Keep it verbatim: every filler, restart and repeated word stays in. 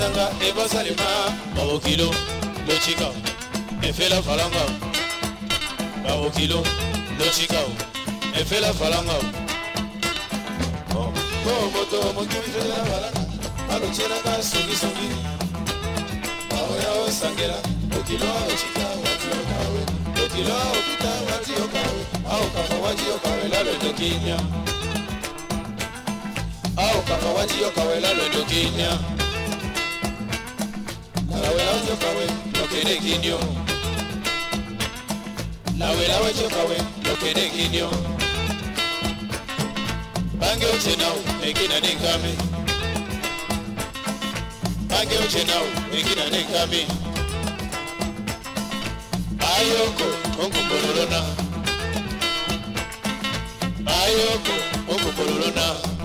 Eva Salima, Babokilo, Lochika, Efela Falanga, Babokilo, Lochika, Efela Falanga. Oh, Moto, Motivela Falanga, Alochena, Sugi Sugi, Aoya Sangela, Okilo, Lochika, Watiokawe, Okilo, Okita, Watiokawe, Aoka, Watiokawe, Lalo Dokinia, Aoka, Watiokawe, Lalo Dokinia. La wela chokawe lo kede kinyo La wela chokawe lo kede kinyo Bange ochenao ekina nekame Bange ochenao ekina nekame Ayoko onkubololona Ayoko onkubololona